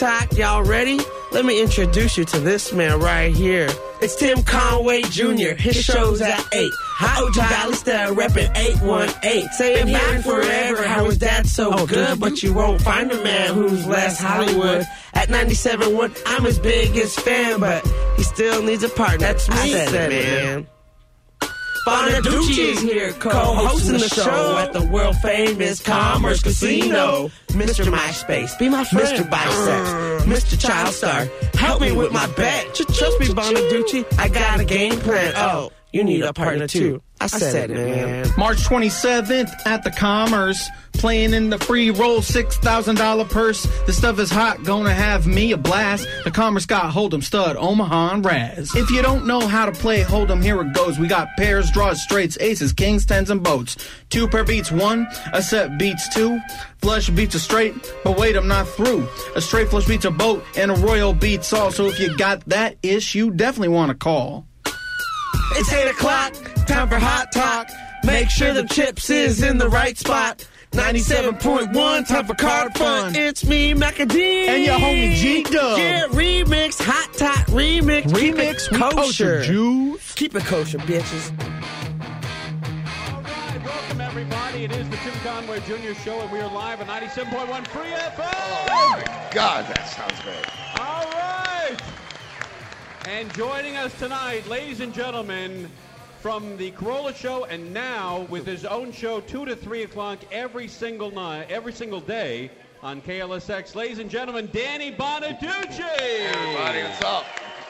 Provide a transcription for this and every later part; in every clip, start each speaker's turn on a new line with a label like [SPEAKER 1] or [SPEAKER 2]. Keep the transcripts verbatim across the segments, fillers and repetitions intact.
[SPEAKER 1] talk, y'all ready? Let me introduce you to this man right here. It's Tim Conway Junior His show's at eight. Hot O G Valley Star reppin' eight one eight. Saying here forever how his dad's so good, but you won't find a man who's less Hollywood. At ninety-seven point one, I'm his biggest fan, but he still needs a partner. That's me, I said, said it, man. man. Bonaduce is here, co-hosting the show at the world-famous Commerce Casino. Mister MySpace, be my friend. Mister Biceps, Mister Childstar, help me with my bet. Trust me, Bonaduce, I got a game plan. Oh, you need a partner too. I said it, man.
[SPEAKER 2] March twenty-seventh at the Commerce, playing in the free roll six thousand dollars purse. The stuff is hot, gonna have me a blast. The Commerce got Hold'em, Stud, Omaha, and Raz. If you don't know how to play Hold'em, here it goes. We got pairs, draws, straights, aces, kings, tens, and boats. Two pair beats one, a set beats two. Flush beats a straight, but wait, I'm not through. A straight flush beats a boat, and a royal beats all. So if you got that ish, you definitely want to call.
[SPEAKER 1] It's eight o'clock, time for Hot Talk. Make sure the chips is in the right spot. ninety-seven point one, time for card fun. It's me, Macadee.
[SPEAKER 2] And your homie G-Dub.
[SPEAKER 1] Yeah, remix, Hot Talk, remix.
[SPEAKER 2] Remix,
[SPEAKER 1] Keep it kosher.
[SPEAKER 2] kosher juice.
[SPEAKER 1] Keep it kosher, bitches.
[SPEAKER 3] All right, welcome everybody. It is the Tim Conway Junior Show, and we are live at ninety-seven point one Free F M.
[SPEAKER 4] Oh, my God, that sounds great.
[SPEAKER 3] All right. And joining us tonight, ladies and gentlemen, from the Corolla Show, and now with his own show, two to three o'clock every single night, every single day on K L S X. Ladies and gentlemen, Danny Bonaduce.
[SPEAKER 4] Hey, everybody, what's up?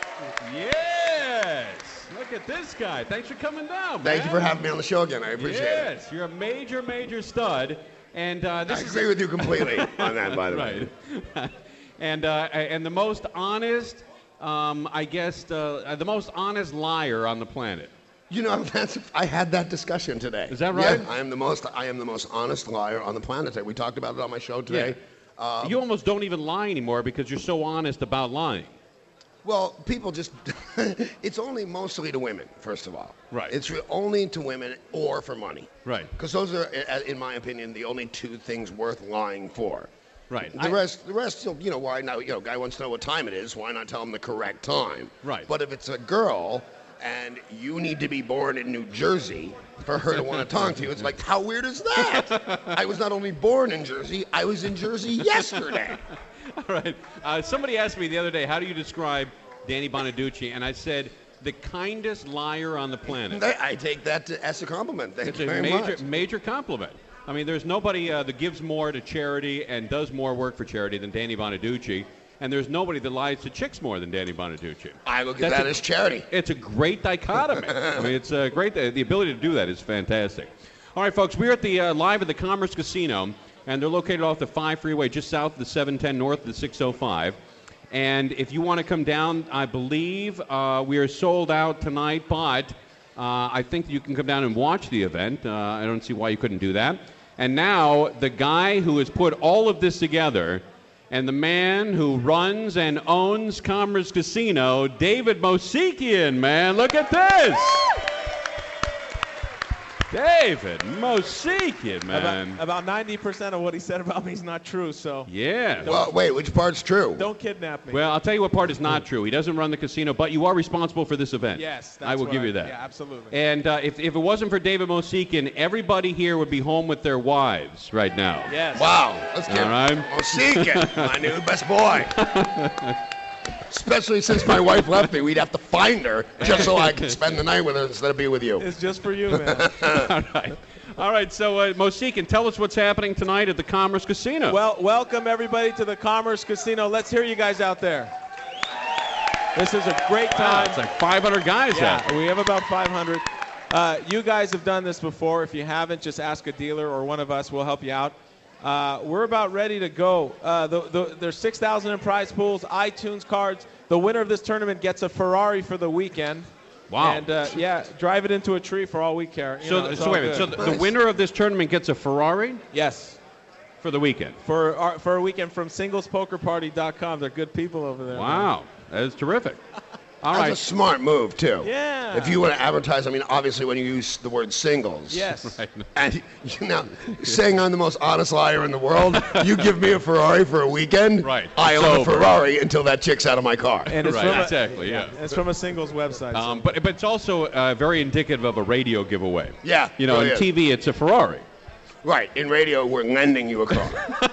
[SPEAKER 3] Yes. Look at this guy. Thanks for coming down,
[SPEAKER 4] Thank
[SPEAKER 3] man.
[SPEAKER 4] you for having me on the show again. I appreciate
[SPEAKER 3] yes,
[SPEAKER 4] it.
[SPEAKER 3] Yes, you're a major, major stud. And uh, this
[SPEAKER 4] I
[SPEAKER 3] is
[SPEAKER 4] agree with you completely on that, by the
[SPEAKER 3] right.
[SPEAKER 4] way.
[SPEAKER 3] and uh, and the most honest, um, I guess, uh, the most honest liar on the planet.
[SPEAKER 4] You know, that's I had that discussion today.
[SPEAKER 3] Is that right?
[SPEAKER 4] Yeah, I am the most I am the most honest liar on the planet today. We talked about it on my show today.
[SPEAKER 3] Yeah.
[SPEAKER 4] Uh,
[SPEAKER 3] you almost don't even lie anymore because you're so honest about lying.
[SPEAKER 4] Well, people just it's only mostly to women, first of all.
[SPEAKER 3] Right.
[SPEAKER 4] It's re- only to women or for money.
[SPEAKER 3] Right.
[SPEAKER 4] Because those are, in my opinion, the only two things worth lying for.
[SPEAKER 3] Right.
[SPEAKER 4] The
[SPEAKER 3] I,
[SPEAKER 4] rest, the rest, you know, why not? You know, guy wants to know what time it is. Why not tell him the correct time?
[SPEAKER 3] Right.
[SPEAKER 4] But if it's a girl and you need to be born in New Jersey for her to want to talk to you, it's like, how weird is that? I was not only born in Jersey, I was in Jersey yesterday.
[SPEAKER 3] All right. Uh, somebody asked me the other day, how do you describe Danny Bonaduce? And I said, the kindest liar on the planet.
[SPEAKER 4] I take that to, as a compliment. Thank
[SPEAKER 3] it's
[SPEAKER 4] you
[SPEAKER 3] a
[SPEAKER 4] very
[SPEAKER 3] major,
[SPEAKER 4] much.
[SPEAKER 3] major compliment. I mean, there's nobody uh, that gives more to charity and does more work for charity than Danny Bonaduce. And there's nobody that lies to chicks more than Danny Bonaduce.
[SPEAKER 4] I look at
[SPEAKER 3] That's
[SPEAKER 4] that
[SPEAKER 3] a,
[SPEAKER 4] as charity.
[SPEAKER 3] It's a great dichotomy. I mean, it's a great. The ability to do that is fantastic. All right, folks, we're at the uh, live at the Commerce Casino, and they're located off the five freeway, just south of the seven ten north of the six oh five. And if you want to come down, I believe uh, we are sold out tonight, but uh, I think you can come down and watch the event. Uh, I don't see why you couldn't do that. And now the guy who has put all of this together, and the man who runs and owns Commerce Casino, David Moshikian, man. Look at this. David Moshikian, man.
[SPEAKER 5] About, about ninety percent of what he said about me is not true, so.
[SPEAKER 3] Yeah.
[SPEAKER 4] Well, wait, which part's true?
[SPEAKER 5] Don't kidnap me.
[SPEAKER 3] Well, I'll tell you what part is not true. He doesn't run the casino, but you are responsible for this event.
[SPEAKER 5] Yes, that's
[SPEAKER 3] I will
[SPEAKER 5] what
[SPEAKER 3] give
[SPEAKER 5] I,
[SPEAKER 3] you that.
[SPEAKER 5] Yeah, absolutely.
[SPEAKER 3] And uh, if, if it wasn't for David Moshikian, everybody here would be home with their wives right now.
[SPEAKER 5] Yes.
[SPEAKER 4] Wow. Let's get
[SPEAKER 3] All right.
[SPEAKER 4] Moshikian, my new best boy. Especially since my wife left me, we'd have to find her just so I could spend the night with her instead of be with you.
[SPEAKER 5] It's just for you, man.
[SPEAKER 3] All right. All right, so uh, Moshikian, tell us what's happening tonight at the Commerce Casino.
[SPEAKER 5] Well, welcome everybody to the Commerce Casino. Let's hear you guys out there. This is a great time.
[SPEAKER 3] Wow, it's like five hundred guys
[SPEAKER 5] yeah,
[SPEAKER 3] out there.
[SPEAKER 5] we have about five hundred. Uh, you guys have done this before. If you haven't, just ask a dealer or one of us. We'll help you out. Uh, we're about ready to go. Uh, the, the, there's six thousand in prize pools, iTunes cards. The winner of this tournament gets a Ferrari for the weekend.
[SPEAKER 3] Wow.
[SPEAKER 5] And, uh, yeah, drive it into a tree for all we care. You
[SPEAKER 3] So,
[SPEAKER 5] know, it's
[SPEAKER 3] so
[SPEAKER 5] all
[SPEAKER 3] wait a minute. So
[SPEAKER 5] good.
[SPEAKER 3] the, the winner of this tournament gets a Ferrari
[SPEAKER 5] Yes.
[SPEAKER 3] for the weekend.
[SPEAKER 5] For our, for a weekend from singles poker party dot com. They're good people over there. man.
[SPEAKER 3] Wow, that is terrific. All
[SPEAKER 4] That's
[SPEAKER 3] right.
[SPEAKER 4] a smart move, too.
[SPEAKER 5] Yeah.
[SPEAKER 4] If you want to advertise, I mean, obviously when you use the word singles.
[SPEAKER 5] Yes.
[SPEAKER 3] Right.
[SPEAKER 4] And you know, saying I'm the most honest liar in the world, you give me a Ferrari for a weekend,
[SPEAKER 3] Right.
[SPEAKER 4] I
[SPEAKER 3] It's
[SPEAKER 4] own
[SPEAKER 3] over.
[SPEAKER 4] a Ferrari until that chick's out of my car.
[SPEAKER 5] And it's
[SPEAKER 3] Right,
[SPEAKER 5] from a-
[SPEAKER 3] exactly, yeah.
[SPEAKER 5] It's from a singles website. so-
[SPEAKER 3] Um, but but it's also uh, very indicative of a radio giveaway.
[SPEAKER 4] Yeah,
[SPEAKER 3] You know,
[SPEAKER 4] really
[SPEAKER 3] on
[SPEAKER 4] is.
[SPEAKER 3] T V, it's a Ferrari.
[SPEAKER 4] Right, in radio, we're lending you a car.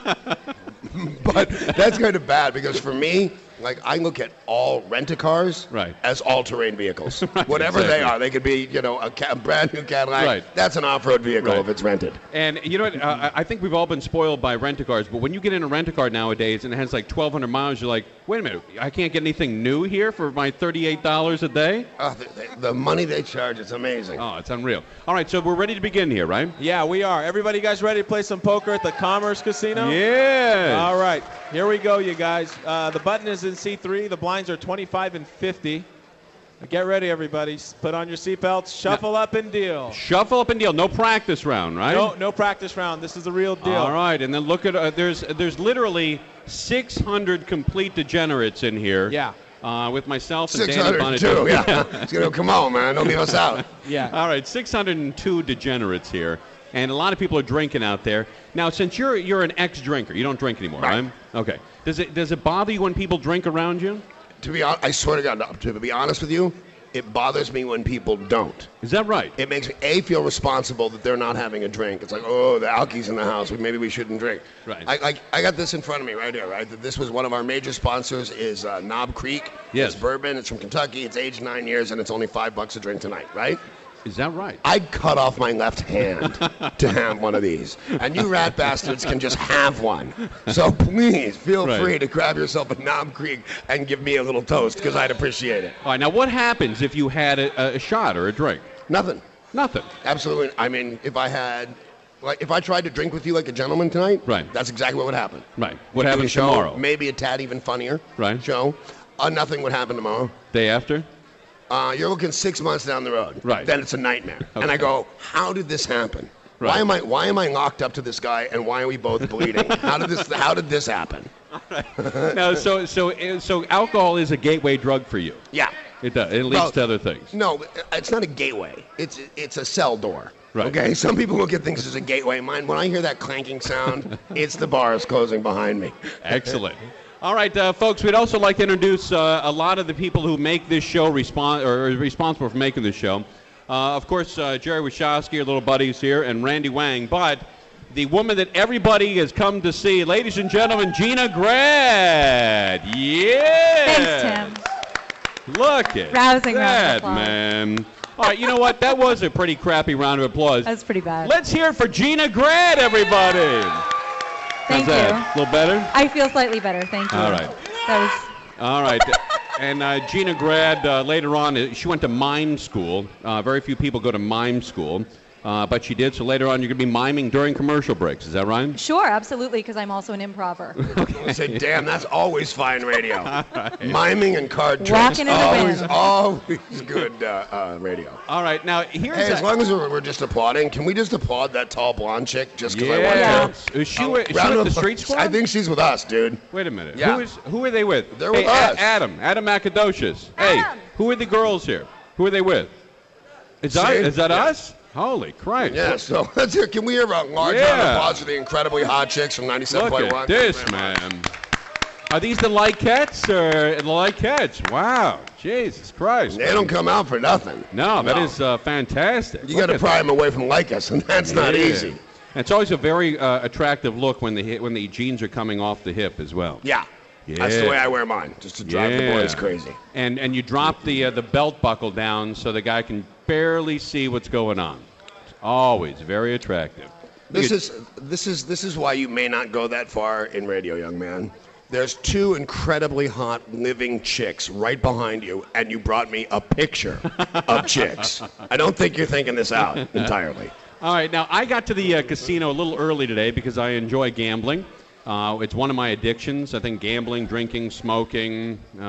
[SPEAKER 4] But that's kind of bad because for me, like I look at all rent-a-cars
[SPEAKER 3] Right.
[SPEAKER 4] as all-terrain vehicles.
[SPEAKER 3] Right,
[SPEAKER 4] Whatever they
[SPEAKER 3] exactly.
[SPEAKER 4] are, they could be, you know, a, ca- a brand new Cadillac.
[SPEAKER 3] Right.
[SPEAKER 4] That's an off-road vehicle
[SPEAKER 3] Right.
[SPEAKER 4] if it's rented.
[SPEAKER 3] And you know what? Uh, I I think we've all been spoiled by rent-a-cars, but when you get in a rent-a-car nowadays and it has like twelve hundred miles, you're like, wait a minute, I can't get anything new here for my thirty-eight dollars a day?
[SPEAKER 4] Oh, the, the, the money they charge is amazing.
[SPEAKER 3] Oh, it's unreal. All right, so we're ready to begin here, right?
[SPEAKER 5] yeah, we are. Everybody, guys, ready to play some poker at the Commerce Casino?
[SPEAKER 3] Yeah.
[SPEAKER 5] All right, here we go, you guys. Uh, the button is in C three. The blinds are twenty-five and fifty. Get ready, everybody. S- Put on your seatbelts. Shuffle up and deal.
[SPEAKER 3] Shuffle up and deal. No practice round, right?
[SPEAKER 5] No, no practice round. This is the real deal.
[SPEAKER 3] All right, and then look at uh, there's there's literally six hundred complete degenerates in here.
[SPEAKER 5] Yeah.
[SPEAKER 3] Uh, with myself and
[SPEAKER 4] six
[SPEAKER 3] Danny
[SPEAKER 4] hundred
[SPEAKER 3] Bonaduce.
[SPEAKER 4] two, yeah. It's gonna come on, man. Don't leave us out.
[SPEAKER 5] Yeah.
[SPEAKER 3] All right, six hundred two degenerates here, and a lot of people are drinking out there. Now, since you're you're an ex-drinker, you don't drink anymore, right?
[SPEAKER 4] Right.
[SPEAKER 3] Okay. Does it does it bother you when people drink around you?
[SPEAKER 4] To be honest, I swear to God, no, to be honest with you, it bothers me when people don't.
[SPEAKER 3] Is that right?
[SPEAKER 4] It makes me a feel responsible that they're not having a drink. It's like, oh, the alky's in the house. Maybe we shouldn't drink.
[SPEAKER 3] Right.
[SPEAKER 4] I, I, I got this in front of me right here. Right. This was one of our major sponsors. Is uh, Knob Creek.
[SPEAKER 3] Yes.
[SPEAKER 4] It's bourbon. It's from Kentucky. It's aged nine years, and it's only five bucks a drink tonight. Right.
[SPEAKER 3] Is that right?
[SPEAKER 4] I'd cut off my left hand to have one of these. And you rat bastards can just have one. So please feel
[SPEAKER 3] Right.
[SPEAKER 4] free to grab yourself a Knob Creek and give me a little toast because I'd appreciate it.
[SPEAKER 3] All right. Now, what happens if you had a, a shot or a drink?
[SPEAKER 4] Nothing.
[SPEAKER 3] Nothing.
[SPEAKER 4] Absolutely. I mean, if I had, like, if I tried to drink with you like a gentleman tonight,
[SPEAKER 3] Right.
[SPEAKER 4] that's exactly what would happen.
[SPEAKER 3] Right. What
[SPEAKER 4] Do a
[SPEAKER 3] happens
[SPEAKER 4] show,
[SPEAKER 3] tomorrow?
[SPEAKER 4] Maybe a tad even funnier.
[SPEAKER 3] Right.
[SPEAKER 4] Show. Uh, nothing would happen tomorrow.
[SPEAKER 3] Day after?
[SPEAKER 4] Uh, you're looking six months down the road.
[SPEAKER 3] Right.
[SPEAKER 4] Then it's a nightmare. And I
[SPEAKER 3] Okay.
[SPEAKER 4] go, how did this happen?
[SPEAKER 3] Right.
[SPEAKER 4] Why am I why am I locked up to this guy and why are we both bleeding? how did this how did this happen?
[SPEAKER 3] No. So so uh, so alcohol is a gateway drug for you.
[SPEAKER 4] Yeah.
[SPEAKER 3] It does. It leads
[SPEAKER 4] Well,
[SPEAKER 3] to other things.
[SPEAKER 4] No, it's not a gateway. It's it's a cell door.
[SPEAKER 3] Right.
[SPEAKER 4] Okay. Some people look at things as a gateway. Mine, when I hear that clanking sound, it's the bars closing behind me.
[SPEAKER 3] Excellent. All right, uh, folks. We'd also like to introduce uh, a lot of the people who make this show respon- or are responsible for making this show. Uh, of course, uh, Jerry Wachowski, our little buddies here, and Randy Wang. But the woman that everybody has come to see, ladies and gentlemen, Gina Grad. Yeah.
[SPEAKER 6] Thanks, Tim.
[SPEAKER 3] Look at
[SPEAKER 6] Rousing round
[SPEAKER 3] that,
[SPEAKER 6] of applause.
[SPEAKER 3] man. All right, you know what? That was a pretty crappy round of applause.
[SPEAKER 6] That's pretty bad.
[SPEAKER 3] Let's hear it for Gina Grad, everybody.
[SPEAKER 6] Thank
[SPEAKER 3] How's
[SPEAKER 6] you.
[SPEAKER 3] that? A little better?
[SPEAKER 6] I feel slightly better. Thank you.
[SPEAKER 3] All right.
[SPEAKER 6] That was
[SPEAKER 3] All right. And uh, Gina Grad, uh, later on, uh, she went to mime school. Uh, very few people go to mime school, uh, but she did. So later on, you're going to be miming during commercial breaks. Is that right?
[SPEAKER 6] sure, absolutely, because I'm also an improver.
[SPEAKER 4] I say, damn, that's always fine radio. Miming and card tricks,
[SPEAKER 6] Walking in the
[SPEAKER 4] always,
[SPEAKER 6] wind.
[SPEAKER 4] always good uh, uh, radio.
[SPEAKER 3] All right. Now, here's
[SPEAKER 4] Hey,
[SPEAKER 3] a,
[SPEAKER 4] as long as we're, we're just applauding, can we just applaud that tall blonde chick just because I want
[SPEAKER 3] Yes.
[SPEAKER 4] to?
[SPEAKER 3] Is she,
[SPEAKER 4] Oh,
[SPEAKER 3] with, is she
[SPEAKER 4] round
[SPEAKER 3] with
[SPEAKER 4] of
[SPEAKER 3] the
[SPEAKER 4] applause.
[SPEAKER 3] Street Squad?
[SPEAKER 4] I think she's with us, dude.
[SPEAKER 3] Wait a minute.
[SPEAKER 4] Yeah.
[SPEAKER 3] Who is? Who are they with?
[SPEAKER 4] They're
[SPEAKER 3] hey,
[SPEAKER 4] with
[SPEAKER 3] A-
[SPEAKER 4] us.
[SPEAKER 3] Adam. Adam Macadocious. Hey,
[SPEAKER 6] Adam.
[SPEAKER 3] who are the girls here? Who are they with? Is that,
[SPEAKER 4] See?
[SPEAKER 3] is that
[SPEAKER 4] Yeah.
[SPEAKER 3] us? Holy Christ.
[SPEAKER 4] Yeah, so let's hear. Can we hear a large
[SPEAKER 3] Yeah.
[SPEAKER 4] round of applause for the incredibly hot chicks from ninety-seven
[SPEAKER 3] Look
[SPEAKER 4] point
[SPEAKER 3] at
[SPEAKER 4] one?
[SPEAKER 3] this, man. Are these the Likettes or the Likettes? Wow. Jesus Christ.
[SPEAKER 4] They
[SPEAKER 3] man.
[SPEAKER 4] don't come out for nothing.
[SPEAKER 3] No, that is uh, fantastic.
[SPEAKER 4] You
[SPEAKER 3] Look
[SPEAKER 4] got to
[SPEAKER 3] at
[SPEAKER 4] pry them away from like us, and that's not
[SPEAKER 3] Yeah.
[SPEAKER 4] easy.
[SPEAKER 3] And it's always a very uh, attractive look when the hi- when the jeans are coming off the hip as well.
[SPEAKER 4] Yeah. That's the
[SPEAKER 3] Yeah.
[SPEAKER 4] way I wear mine, just to drive
[SPEAKER 3] Yeah.
[SPEAKER 4] the boys crazy.
[SPEAKER 3] And and you drop the uh, the belt buckle down so the guy can barely see what's going on. It's always very attractive.
[SPEAKER 4] This
[SPEAKER 3] You-
[SPEAKER 4] is this is this is why you may not go that far in radio, young man. There's two incredibly hot living chicks right behind you, and you brought me a picture of chicks. I don't think you're thinking this out entirely.
[SPEAKER 3] All right, now I got to the uh, casino a little early today because I enjoy gambling. Uh, it's one of my addictions. I think gambling, drinking, smoking, uh,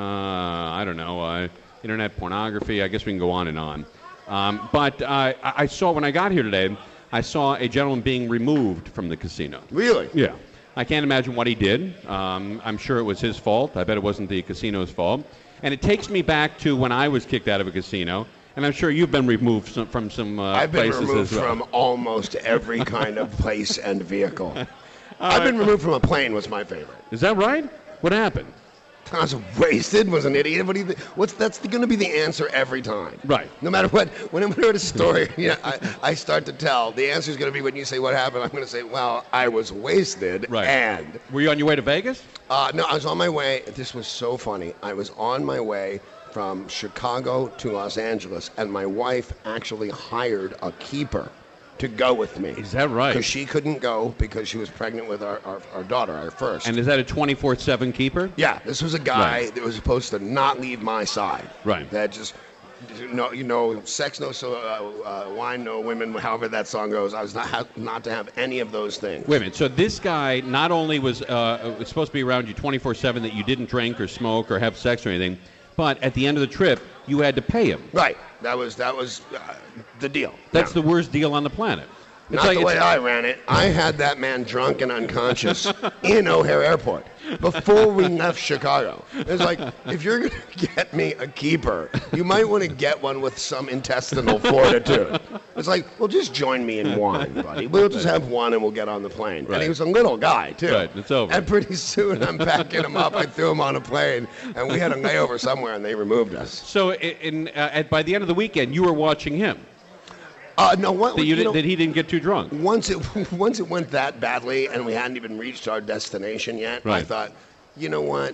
[SPEAKER 3] I don't know, uh, internet pornography. I guess we can go on and on. Um, but uh, I I saw, when I got here today, I saw a gentleman being removed from the casino.
[SPEAKER 4] Really?
[SPEAKER 3] Yeah. I can't imagine what he did. Um, I'm sure it was his fault. I bet it wasn't the casino's fault. And it takes me back to when I was kicked out of a casino. And I'm sure you've been removed some, from some uh,
[SPEAKER 4] I've been
[SPEAKER 3] places
[SPEAKER 4] removed
[SPEAKER 3] as well.
[SPEAKER 4] from almost every kind of place and vehicle. I've been removed from a plane was my favorite.
[SPEAKER 3] Is that right? What happened?
[SPEAKER 4] I was wasted, was an idiot. What do you think? What's that's going to be the answer every time?
[SPEAKER 3] Right.
[SPEAKER 4] No matter what, whenever a story you know, I, I start to tell, the answer is going to be when you say what happened. I'm going to say, well, I was wasted.
[SPEAKER 3] Right.
[SPEAKER 4] And
[SPEAKER 3] Were you on your way to Vegas?
[SPEAKER 4] uh, no, I was on my way. This was so funny. I was on my way from Chicago to Los Angeles, and my wife actually hired a keeper to go with me.
[SPEAKER 3] Is that right?
[SPEAKER 4] Because she couldn't go because she was pregnant with our, our, our daughter, our first.
[SPEAKER 3] And is that a twenty-four seven keeper?
[SPEAKER 4] Yeah, this was a guy
[SPEAKER 3] Right.
[SPEAKER 4] that was supposed to not leave my side.
[SPEAKER 3] Right.
[SPEAKER 4] That just, no, you know, sex no so uh, uh, wine no women, however that song goes. I was not ha- not to have any of those things.
[SPEAKER 3] Wait a minute. So this guy not only was, uh, was supposed to be around you twenty-four seven, that you didn't drink or smoke or have sex or anything, but at the end of the trip, you had to pay him.
[SPEAKER 4] Right. That was that was uh, the deal.
[SPEAKER 3] That's
[SPEAKER 4] Now,
[SPEAKER 3] the worst deal on the planet. It's
[SPEAKER 4] Not
[SPEAKER 3] like-
[SPEAKER 4] the way
[SPEAKER 3] it's-
[SPEAKER 4] I ran it. I had that man drunk and unconscious in O'Hare Airport before we left Chicago. It's like, if you're going to get me a keeper, you might want to get one with some intestinal fortitude. It's like, well, just join me in one, buddy. We'll just have one and we'll get on the plane.
[SPEAKER 3] Right.
[SPEAKER 4] And he was a little guy, too.
[SPEAKER 3] Right, it's over.
[SPEAKER 4] And pretty soon I'm packing him up. I threw him on a plane, and we had a layover somewhere, and they removed us.
[SPEAKER 3] So in, in, uh, at, by the end of the weekend, you were watching him.
[SPEAKER 4] Uh, no, what,
[SPEAKER 3] That, you
[SPEAKER 4] you
[SPEAKER 3] didn't-
[SPEAKER 4] know,
[SPEAKER 3] that he didn't get too drunk.
[SPEAKER 4] once it once it went that badly and we hadn't even reached our destination yet, I
[SPEAKER 3] Right.
[SPEAKER 4] thought, you know what?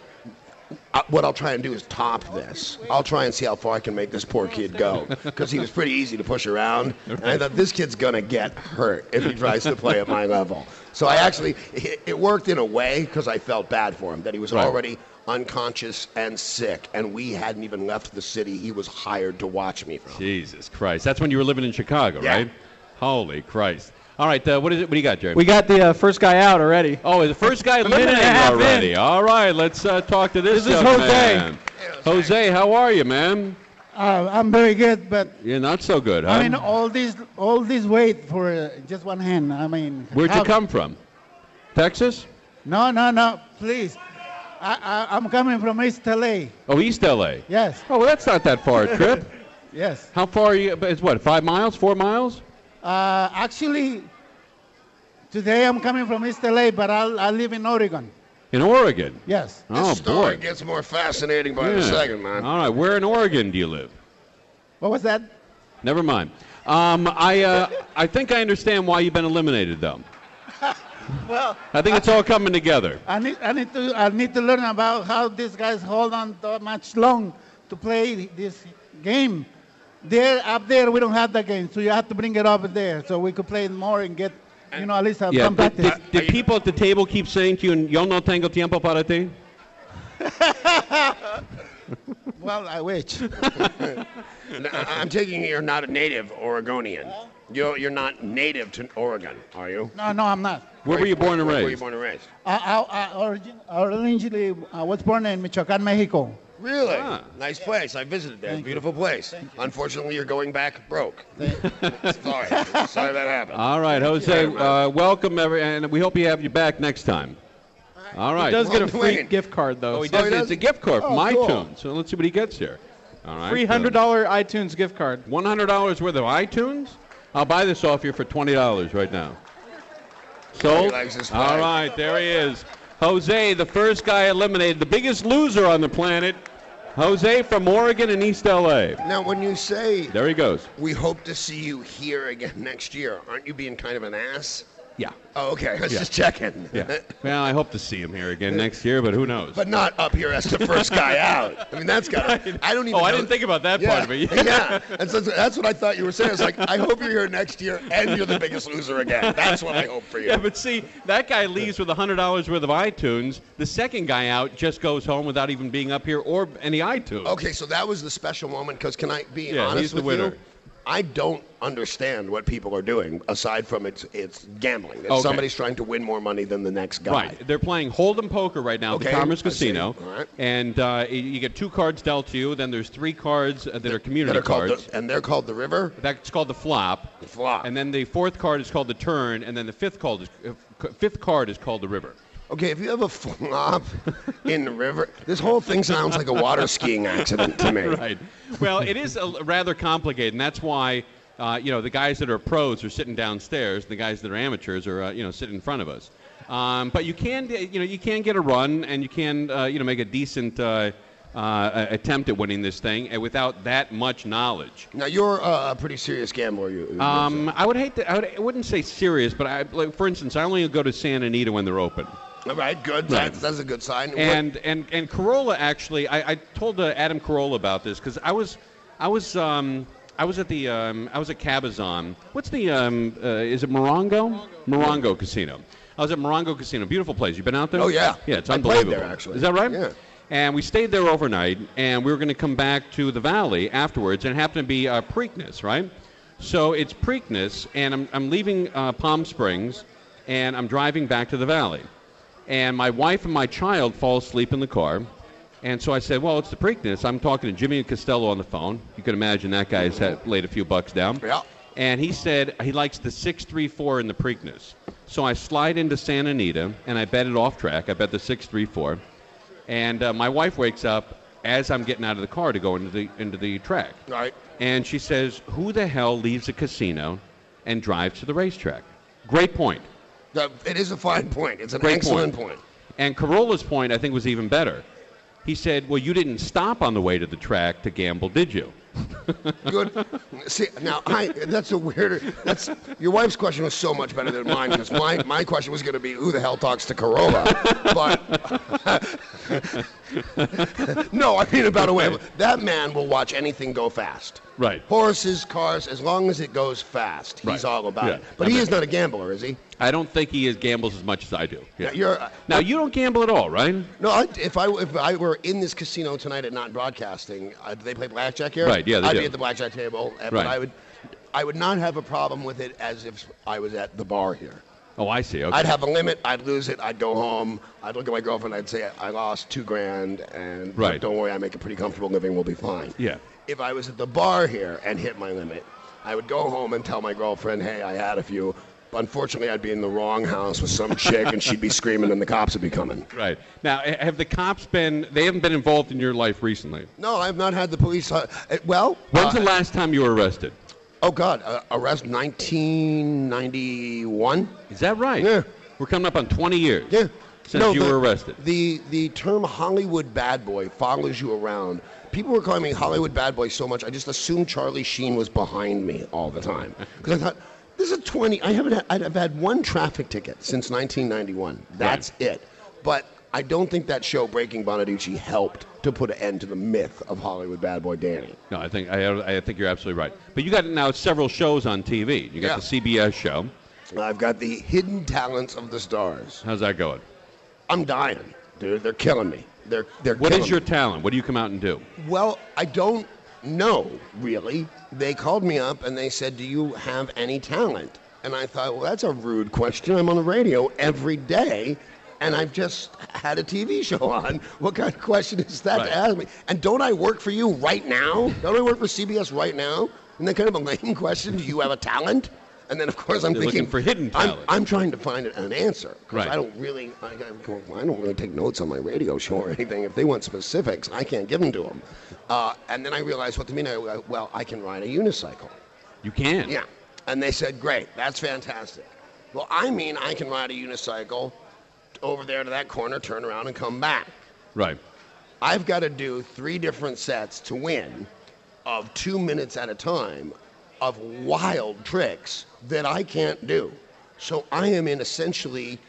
[SPEAKER 4] I, what I'll try and do is top this. I'll try and see how far I can make this poor kid go, because he was pretty easy to push around. And I thought, this kid's gonna get hurt if he tries to play at my level. So I actually, it, it worked in a way because I felt bad for him that he was
[SPEAKER 3] Right.
[SPEAKER 4] already unconscious and sick, and we hadn't even left the city he was hired to watch me from.
[SPEAKER 3] Jesus Christ. That's when you were living in Chicago,
[SPEAKER 4] Yeah.
[SPEAKER 3] right? Holy Christ. All right, uh, what is it? What do you got, Jerry?
[SPEAKER 2] We got the uh, first guy out already.
[SPEAKER 3] Oh, the first guy
[SPEAKER 2] minute and a
[SPEAKER 3] eliminated
[SPEAKER 2] half in.
[SPEAKER 3] already. All right, let's uh, talk to this,
[SPEAKER 2] This is
[SPEAKER 3] young
[SPEAKER 2] Jose.
[SPEAKER 3] man. Jose, how are you, man?
[SPEAKER 7] Uh, I'm very good, but
[SPEAKER 3] You're not so good, huh?
[SPEAKER 7] I mean, all this, all this weight for uh, just one hand. I mean,
[SPEAKER 3] Where'd you
[SPEAKER 7] how-
[SPEAKER 3] come from? Texas?
[SPEAKER 7] No, no, no, please. I, I, I'm coming from East L A.
[SPEAKER 3] Oh, East L A.
[SPEAKER 7] Yes,
[SPEAKER 3] Oh, well, that's not that far a trip.
[SPEAKER 7] yes.
[SPEAKER 3] How far are you? It's what, five miles, four miles?
[SPEAKER 7] Uh, actually, today I'm coming from East L A, but I'll, I live in Oregon.
[SPEAKER 3] In Oregon.
[SPEAKER 7] Yes.
[SPEAKER 3] Oh,
[SPEAKER 4] This story
[SPEAKER 3] boy.
[SPEAKER 4] gets more fascinating by the
[SPEAKER 3] Yeah.
[SPEAKER 4] second, man.
[SPEAKER 3] All right, where in Oregon do you live?
[SPEAKER 7] What was that?
[SPEAKER 3] Never mind. Um, I, uh, I think I understand why you've been eliminated, though.
[SPEAKER 7] Well,
[SPEAKER 3] I think it's all coming together.
[SPEAKER 7] I need, I need to, I need to learn about how these guys hold on so much long to play this game. There, up there, we don't have that game, so you have to bring it up there so we could play it more and get, you know, at least have
[SPEAKER 3] Yeah.
[SPEAKER 7] some
[SPEAKER 3] Did,
[SPEAKER 7] practice.
[SPEAKER 3] did, did people at the table keep saying to you, "Yo no tengo tiempo para ti"?
[SPEAKER 7] Well, I wish.
[SPEAKER 4] N- I- I'm taking it you're not a native Oregonian. You're, you're not native to Oregon, are you?
[SPEAKER 7] No, no, I'm not.
[SPEAKER 3] Where were you born and
[SPEAKER 4] Where were you
[SPEAKER 3] raised?
[SPEAKER 4] born and raised?
[SPEAKER 7] I, I, I origin, originally I was born in Michoacán, Mexico.
[SPEAKER 4] Really?
[SPEAKER 3] Ah.
[SPEAKER 4] Nice place. I visited there.
[SPEAKER 7] Thank you.
[SPEAKER 4] Beautiful place.
[SPEAKER 7] Thank you.
[SPEAKER 4] Unfortunately, you're going back broke. Sorry. Sorry that happened.
[SPEAKER 3] All right, Jose, uh, welcome, every, and we hope you have you back next time. All right.
[SPEAKER 2] He does get a
[SPEAKER 4] Well,
[SPEAKER 2] free
[SPEAKER 4] Dwayne.
[SPEAKER 2] gift card, though.
[SPEAKER 3] Oh, he
[SPEAKER 2] so
[SPEAKER 3] does.
[SPEAKER 4] he does?
[SPEAKER 3] It's a gift card from
[SPEAKER 4] Oh, cool.
[SPEAKER 3] iTunes. So let's see what he gets here. All right.
[SPEAKER 2] Free one hundred dollars iTunes gift card.
[SPEAKER 3] one hundred dollars worth of iTunes? I'll buy this off you for twenty dollars right now. Sold?
[SPEAKER 4] He likes his
[SPEAKER 3] All
[SPEAKER 4] flag.
[SPEAKER 3] right, there he is. Jose, the first guy eliminated, the biggest loser on the planet. Jose from Oregon and East L A.
[SPEAKER 4] Now, when you say
[SPEAKER 3] There he goes.
[SPEAKER 4] we hope to see you here again next year, aren't you being kind of an ass?
[SPEAKER 3] Yeah.
[SPEAKER 4] Oh, okay. I was
[SPEAKER 3] Yeah.
[SPEAKER 4] just checking.
[SPEAKER 3] Yeah. Well, I hope to see him here again next year, but who knows?
[SPEAKER 4] But not up here as the first guy out. I mean, that's got to. I don't even.
[SPEAKER 3] Oh, I
[SPEAKER 4] know-
[SPEAKER 3] didn't think about that
[SPEAKER 4] yeah,
[SPEAKER 3] part of it.
[SPEAKER 4] yeah, and so that's what I thought you were saying. It's like, I hope you're here next year and you're the biggest loser again. That's what I hope for you.
[SPEAKER 3] Yeah, but see, that guy leaves with one hundred dollars worth of iTunes. The second guy out just goes home without even being up here or any iTunes.
[SPEAKER 4] Okay, so that was the special moment. Because can I be
[SPEAKER 3] Yeah,
[SPEAKER 4] honest
[SPEAKER 3] he's the
[SPEAKER 4] with
[SPEAKER 3] winner.
[SPEAKER 4] you? I don't understand what people are doing aside from it's it's gambling. That
[SPEAKER 3] Okay.
[SPEAKER 4] somebody's trying to win more money than the next guy.
[SPEAKER 3] Right. They're playing Hold'em poker right now at
[SPEAKER 4] Okay,
[SPEAKER 3] the Commerce
[SPEAKER 4] I see.
[SPEAKER 3] Casino.
[SPEAKER 4] All right.
[SPEAKER 3] And uh, you- you get two cards dealt to you. Then there's three cards uh, that are community
[SPEAKER 4] That are called
[SPEAKER 3] cards.
[SPEAKER 4] the, and they're called the River.
[SPEAKER 3] That's called the flop.
[SPEAKER 4] The flop.
[SPEAKER 3] And then the fourth card is called the turn. And then the fifth card is, uh, c- fifth card is called the river.
[SPEAKER 4] Okay, if you have a flop in the river, this whole thing sounds like a water skiing accident to me.
[SPEAKER 3] Right. Well, it is a, rather complicated, and that's why uh, you know the guys that are pros are sitting downstairs, the guys that are amateurs are uh, you know sitting in front of us. Um, but you can you know you can get a run, and you can uh, you know make a decent uh, uh, attempt at winning this thing, and without that much knowledge.
[SPEAKER 4] Now you're uh, a pretty serious gambler. You. you
[SPEAKER 3] um, I would hate to. I, would, I wouldn't say serious, but I, like, for instance, I only go to Santa Anita when they're open.
[SPEAKER 4] All right, good.
[SPEAKER 3] Right.
[SPEAKER 4] That's, that's a good sign.
[SPEAKER 3] And and and Corolla actually, I, I told uh, Adam Carolla about this because I was, I was, um, I was at the, um, I was at Cabazon. What's the, um, uh, is it Morongo? Morongo? Morongo Casino. I was at Morongo Casino. Beautiful place. You been out there?
[SPEAKER 4] Oh yeah.
[SPEAKER 3] Yeah, it's
[SPEAKER 4] I
[SPEAKER 3] unbelievable.
[SPEAKER 4] played there actually.
[SPEAKER 3] Is that right?
[SPEAKER 4] Yeah.
[SPEAKER 3] And we stayed there overnight, and we were going to come back to the valley afterwards, and it happened to be uh, Preakness, right? So it's Preakness, and I'm I'm leaving uh, Palm Springs, and I'm driving back to the valley. And my wife and my child fall asleep in the car. And so I said, well, it's the Preakness. I'm talking to Jimmy Costello on the phone. You can imagine that guy's had laid a few bucks down.
[SPEAKER 4] Yeah.
[SPEAKER 3] And he said he likes the six three four in the Preakness. So I slide into Santa Anita, and I bet it off track. I bet the six three four. And uh, my wife wakes up as I'm getting out of the car to go into the into the track.
[SPEAKER 4] Right.
[SPEAKER 3] And she says, who the hell leaves a casino and drives to the racetrack? Great point.
[SPEAKER 4] That, it is a fine point. It's an
[SPEAKER 3] Great
[SPEAKER 4] excellent
[SPEAKER 3] point.
[SPEAKER 4] point.
[SPEAKER 3] And Corolla's point, I think, was even better. He said, well, you didn't stop on the way to the track to gamble, did you?
[SPEAKER 4] Good. See, now, I, that's a weird... That's, your wife's question was so much better than mine, because my, my question was going to be, who the hell talks to Corolla? But... no, I mean, about a way. That man will watch anything go fast.
[SPEAKER 3] Right.
[SPEAKER 4] Horses, cars, as long as it goes fast, he's
[SPEAKER 3] Right.
[SPEAKER 4] all about
[SPEAKER 3] Yeah.
[SPEAKER 4] it. But
[SPEAKER 3] I
[SPEAKER 4] he
[SPEAKER 3] mean-
[SPEAKER 4] is not a gambler, is he?
[SPEAKER 3] I don't think he is gambles as much as I do. Yeah.
[SPEAKER 4] Now, you're, uh,
[SPEAKER 3] Now, you don't gamble at all, right?
[SPEAKER 4] No, I, if I if I were in this casino tonight at Not Broadcasting, uh, do they play blackjack here?
[SPEAKER 3] Right, yeah, they
[SPEAKER 4] I'd
[SPEAKER 3] do.
[SPEAKER 4] be at the blackjack table, uh,
[SPEAKER 3] Right.
[SPEAKER 4] but I would, I would not have a problem with it as if I was at the bar here.
[SPEAKER 3] Oh, I see. Okay.
[SPEAKER 4] I'd have a limit. I'd lose it. I'd go home. I'd look at my girlfriend. I'd say I lost two grand, and
[SPEAKER 3] Right.
[SPEAKER 4] don't worry, I make a pretty comfortable living. We'll be fine.
[SPEAKER 3] Yeah.
[SPEAKER 4] If I was at the bar here and hit my limit, I would go home and tell my girlfriend, hey, I had a few. Unfortunately, I'd be in the wrong house with some chick, and she'd be screaming, and the cops would be coming.
[SPEAKER 3] Right. Now, ha- have the cops been, they haven't been involved in your life recently?
[SPEAKER 4] No, I've not had the police. Uh, uh, well,
[SPEAKER 3] When's
[SPEAKER 4] uh,
[SPEAKER 3] the last time you were arrested?
[SPEAKER 4] oh God, uh, arrest nineteen ninety-one.
[SPEAKER 3] Is that right?
[SPEAKER 4] Yeah.
[SPEAKER 3] We're coming up on twenty years
[SPEAKER 4] Yeah.
[SPEAKER 3] since
[SPEAKER 4] No,
[SPEAKER 3] you
[SPEAKER 4] the-
[SPEAKER 3] were arrested.
[SPEAKER 4] The the term Hollywood bad boy follows you around. People were calling me Hollywood bad boy so much, I just assumed Charlie Sheen was behind me all the time. Because I thought, this is twenty. I haven't. Had, I've had one traffic ticket since nineteen ninety-one. That's it. But I don't think that show Breaking Bonaducci helped to put an end to the myth of Hollywood bad boy Danny.
[SPEAKER 3] No, I think I, I think you're absolutely right. But you got now several shows on T V. You got
[SPEAKER 4] Yeah.
[SPEAKER 3] the C B S show.
[SPEAKER 4] I've got the hidden talents of the stars.
[SPEAKER 3] How's that going?
[SPEAKER 4] I'm dying, dude. They're killing me. They're they're.
[SPEAKER 3] What
[SPEAKER 4] killing
[SPEAKER 3] is your
[SPEAKER 4] me.
[SPEAKER 3] talent? What do you come out and do?
[SPEAKER 4] Well, I don't know, really. They called me up and they said, do you have any talent? And I thought, well, that's a rude question. I'm on the radio every day, and I've just had a T V show on. What kind of question is that
[SPEAKER 3] Right.
[SPEAKER 4] to ask me? And don't I work for you right now? Don't I work for C B S right now? Isn't that kind of a lame question? Do you have a talent? And then, of course, I'm
[SPEAKER 3] They're
[SPEAKER 4] thinking
[SPEAKER 3] looking for hidden
[SPEAKER 4] I'm,
[SPEAKER 3] talent.
[SPEAKER 4] I'm trying to find an answer because
[SPEAKER 3] Right.
[SPEAKER 4] I don't really, I, I don't really take notes on my radio show or anything. If they want specifics, I can't give them to them. Uh, and then I realized what to mean. I, well, I can ride a unicycle.
[SPEAKER 3] You can.
[SPEAKER 4] Yeah. And they said, great, that's fantastic. Well, I mean, I can ride a unicycle over there to that corner, turn around, and come back.
[SPEAKER 3] Right.
[SPEAKER 4] I've got to do three different sets to win of two minutes at a time of wild tricks that I can't do. So I am in essentially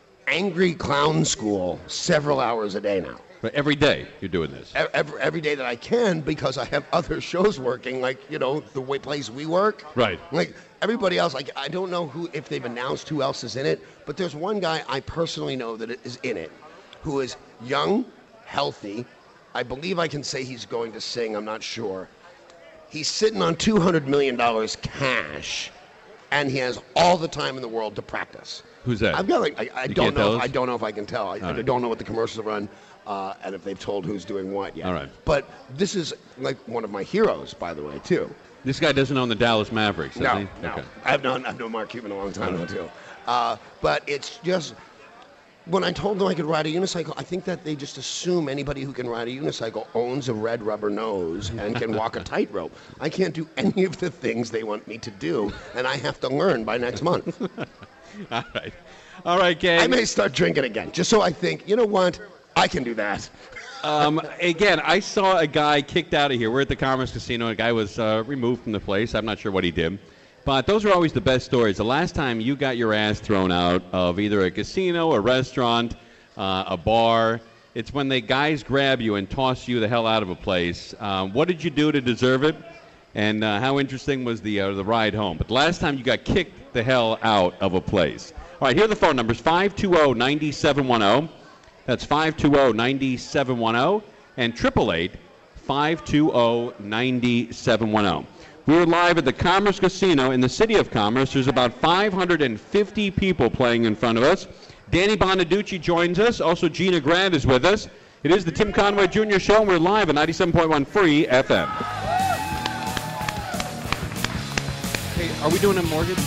[SPEAKER 4] angry clown school several hours a day now.
[SPEAKER 3] But every day you're doing this.
[SPEAKER 4] Every, every day that I can because I have other shows working, like, you know, the way place we work.
[SPEAKER 3] Right.
[SPEAKER 4] Like everybody else, like I don't know who if they've announced who else is in it, but there's one guy I personally know that is in it who is young, healthy. I believe I can say he's going to sing, I'm not sure. He's sitting on two hundred million dollars cash, and he has all the time in the world to practice.
[SPEAKER 3] Who's that?
[SPEAKER 4] I've got like I, I
[SPEAKER 3] You
[SPEAKER 4] don't
[SPEAKER 3] can't tell
[SPEAKER 4] know. If,
[SPEAKER 3] us?
[SPEAKER 4] I don't know if I can tell. I, I
[SPEAKER 3] right.
[SPEAKER 4] don't know what the commercials run, uh, and if they've told who's doing what yet.
[SPEAKER 3] All right.
[SPEAKER 4] But this is like one of my heroes, by the way, too.
[SPEAKER 3] This guy doesn't own the Dallas Mavericks, does
[SPEAKER 4] No,
[SPEAKER 3] he?
[SPEAKER 4] no.
[SPEAKER 3] Okay.
[SPEAKER 4] I've known I've known Mark Cuban a long time ago too. Uh, but it's just when I told them I could ride a unicycle, I think that they just assume anybody who can ride a unicycle owns a red rubber nose and can walk a tightrope. I can't do any of the things they want me to do, and I have to learn by next month.
[SPEAKER 3] All right. All right, gang.
[SPEAKER 4] I may start drinking again, just so I think, you know what, I can do that.
[SPEAKER 3] Um, again, I saw a guy kicked out of here. We're at the Commerce Casino. A guy was uh, removed from the place. I'm not sure what he did. But those are always the best stories. The last time you got your ass thrown out of either a casino, a restaurant, uh, a bar, it's when the guys grab you and toss you the hell out of a place. Um, what did you do to deserve it? And uh, how interesting was the uh, the ride home? But the last time you got kicked the hell out of a place. All right, here are the phone numbers, five two zero, nine seven one zero. That's five two zero, nine seven one zero and eight eight eight, five two zero, nine seven one zero. We're live at the Commerce Casino in the city of Commerce. There's about five hundred fifty people playing in front of us. Danny Bonaducci joins us. Also, Gina Grant is with us. It is the Tim Conway Junior Show, and we're live at ninety-seven point one Free F M. Hey, are we doing a mortgage?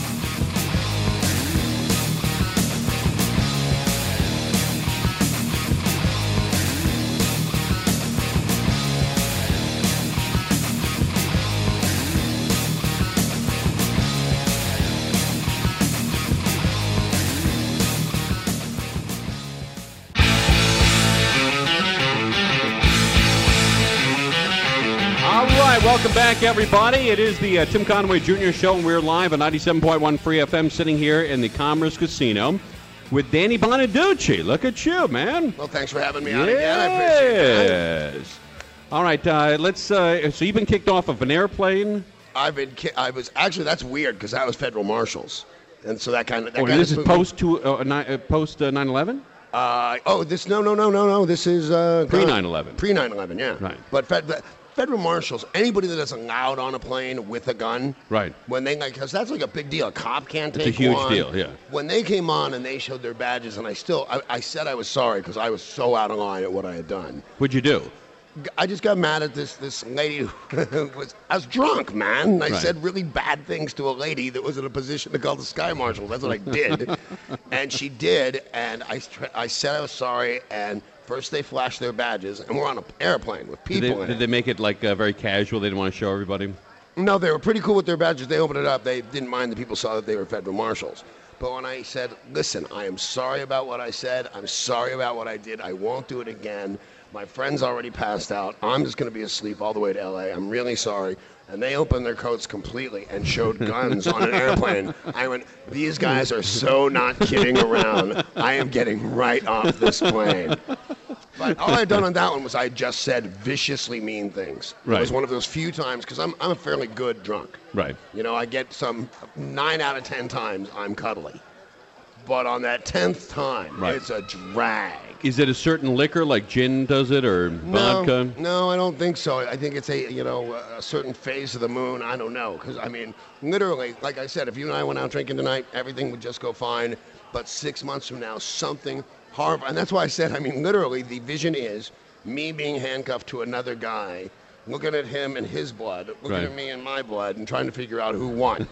[SPEAKER 3] Welcome back, everybody. It is the uh, Tim Conway Junior Show, and we're live at ninety-seven point one Free F M, sitting here in the Commerce Casino with Danny Bonaducci. Look at you, man.
[SPEAKER 4] Well, thanks for having me
[SPEAKER 3] yes.
[SPEAKER 4] on again. I appreciate that.
[SPEAKER 3] Yes. All right, uh, let's. Uh, so you've been kicked off of an airplane?
[SPEAKER 4] I've been. Ki- I was actually. That's weird because that was federal marshals, and so that kind of. That
[SPEAKER 3] Oh,
[SPEAKER 4] kind
[SPEAKER 3] this
[SPEAKER 4] of
[SPEAKER 3] is post to uh, ni- uh, post uh, nine eleven?
[SPEAKER 4] Uh, oh, this no, no, no, no, no. This is uh,
[SPEAKER 3] Pre nine eleven.
[SPEAKER 4] Pre nine eleven, yeah.
[SPEAKER 3] Right.
[SPEAKER 4] But fed, the federal marshals, anybody that is allowed on a plane with a gun,
[SPEAKER 3] right?
[SPEAKER 4] When they like, because that's like a big deal. A cop can't take
[SPEAKER 3] It's a huge
[SPEAKER 4] one.
[SPEAKER 3] deal, yeah.
[SPEAKER 4] When they came on and they showed their badges, and I still, I, I said I was sorry because I was so out of line at what I had done.
[SPEAKER 3] What'd you do?
[SPEAKER 4] I just got mad at this this lady who was I was drunk, man. And I
[SPEAKER 3] Right.
[SPEAKER 4] said really bad things to a lady that was in a position to call the Sky Marshal. That's what I did, and she did. And I tr- I said I was sorry. And first they flashed their badges, and we're on an airplane with people
[SPEAKER 3] Did they,
[SPEAKER 4] in
[SPEAKER 3] did
[SPEAKER 4] it.
[SPEAKER 3] they make it like uh, very casual? They didn't want to show everybody.
[SPEAKER 4] No, they were pretty cool with their badges. They opened it up. They didn't mind that people saw that they were federal marshals. But when I said, listen, I am sorry about what I said. I'm sorry about what I did. I won't do it again. My friend's already passed out. I'm just going to be asleep all the way to L A. I'm really sorry. And they opened their coats completely and showed guns on an airplane. I went, these guys are so not kidding around. I am getting right off this plane. But all I'd done on that one was I just said viciously mean things.
[SPEAKER 3] Right.
[SPEAKER 4] It was one of those few times, because I'm, I'm a fairly good drunk.
[SPEAKER 3] Right.
[SPEAKER 4] You know, I get some nine out of ten times I'm cuddly. But on that tenth time,
[SPEAKER 3] Right.
[SPEAKER 4] it's a drag.
[SPEAKER 3] Is it a certain liquor like gin does it or vodka?
[SPEAKER 4] No, no, I don't think so. I think it's a, you know, a certain phase of the moon. I don't know. Because, I mean, literally, like I said, if you and I went out drinking tonight, everything would just go fine. But six months from now, something horrible. And that's why I said, I mean, literally, the vision is me being handcuffed to another guy, looking at him and his blood, looking
[SPEAKER 3] Right.
[SPEAKER 4] at me and my blood, and trying to figure out who won.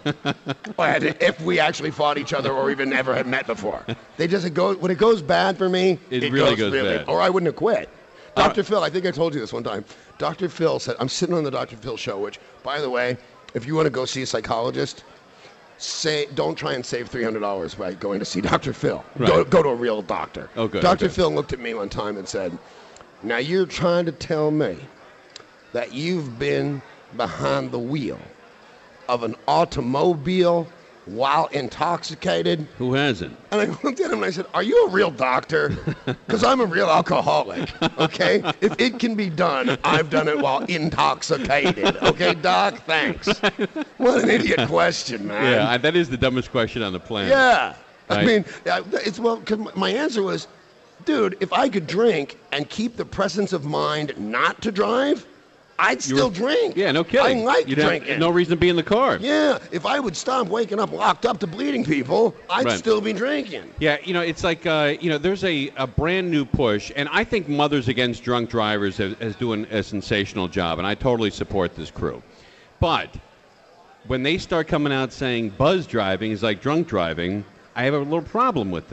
[SPEAKER 4] But if we actually fought each other or even ever had met before. They just it goes when it goes bad for me,
[SPEAKER 3] It really goes
[SPEAKER 4] really
[SPEAKER 3] bad.
[SPEAKER 4] Or I wouldn't have quit.
[SPEAKER 3] All
[SPEAKER 4] Doctor
[SPEAKER 3] right.
[SPEAKER 4] Phil, I think I told you this one time. Doctor Phil said, I'm sitting on the Doctor Phil show, which, by the way, if you want to go see a psychologist, say don't try and save three hundred dollars by going to see Doctor Phil. Go,
[SPEAKER 3] Right.
[SPEAKER 4] go to a real doctor.
[SPEAKER 3] Oh, good,
[SPEAKER 4] Doctor
[SPEAKER 3] okay.
[SPEAKER 4] Phil looked at me one time and said, now you're trying to tell me that you've been behind the wheel of an automobile while intoxicated?
[SPEAKER 3] Who hasn't?
[SPEAKER 4] And I looked at him and I said, are you a real doctor? Because I'm a real alcoholic, okay? If it can be done, I've done it while intoxicated. Okay, Doc? Thanks. What an idiot question, man.
[SPEAKER 3] Yeah, I, that is the dumbest question on the planet.
[SPEAKER 4] Yeah. I
[SPEAKER 3] Right.
[SPEAKER 4] mean, yeah, it's well, because my answer was, dude, if I could drink and keep the presence of mind not to drive, I'd
[SPEAKER 3] You
[SPEAKER 4] still
[SPEAKER 3] were-
[SPEAKER 4] drink.
[SPEAKER 3] Yeah, no kidding.
[SPEAKER 4] I like
[SPEAKER 3] You'd
[SPEAKER 4] drinking.
[SPEAKER 3] have no reason to be in the car.
[SPEAKER 4] Yeah, if I would stop waking up locked up to bleeding people, I'd
[SPEAKER 3] Right.
[SPEAKER 4] still be drinking.
[SPEAKER 3] Yeah, you know, it's like, uh, you know, there's a, a brand new push, and I think Mothers Against Drunk Drivers is, is doing a sensational job, and I totally support this crew. But when they start coming out saying buzz driving is like drunk driving, I have a little problem with that.